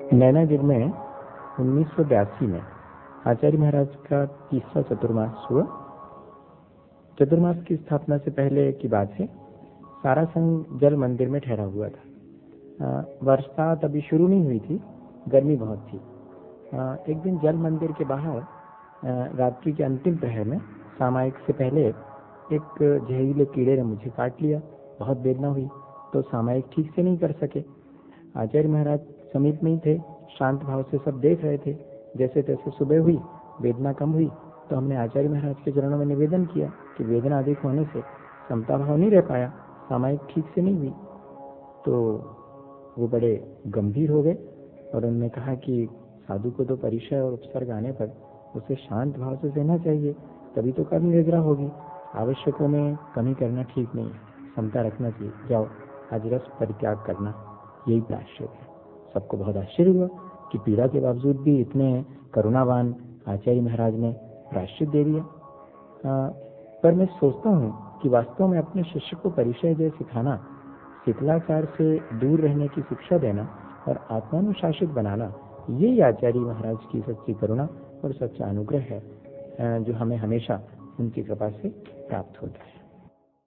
नैनागिर में 1982 में आचार्य महाराज का तीसरा चतुर्मास हुआ। चतुर्मास की स्थापना से पहले की बात है। सारा संघ जल मंदिर में ठहरा हुआ था। बरसात अभी शुरू नहीं हुई थी, गर्मी बहुत थी। एक दिन जल मंदिर के बाहर रात्रि के अंतिम प्रहर में सामायिक से पहले एक जहरीले कीड़े ने मुझे काट लिया। बहुत वेदना हुई, तो सामायिक ठीक से नहीं कर सके। आचार्य महाराज समीप में ही थे, शांत भाव से सब देख रहे थे। जैसे तैसे सुबह हुई, वेदना कम हुई, तो हमने आचार्य महाराज के चरणों में निवेदन किया कि वेदना अधिक होने से समता भाव नहीं रह पाया, सामायिक ठीक से नहीं हुई। तो वो बड़े गंभीर हो गए और उन्होंने कहा कि साधु को तो परिचय और उपसर्ग आने पर उसे शांत भाव से सहना चाहिए, तभी तो कर्म निद्रा होगी। आवश्यकों में कमी करना ठीक नहीं है, समता रखना चाहिए। जाओ आज रस परित्याग करना, यही प्रायश्चित है। सबको बहुत आश्चर्य हुआ कि पीड़ा के बावजूद भी इतने करुणावान आचार्य महाराज ने प्रायश्चित दे दिया। पर मैं सोचता हूँ कि वास्तव में अपने शिष्य को परिचय जय सिखाना, शीतलाचार से दूर रहने की शिक्षा देना और आत्मानुशासित बनाना, यही आचार्य महाराज की सच्ची करुणा और सच्चा अनुग्रह है, जो हमें हमेशा उनकी कृपा से प्राप्त होता है।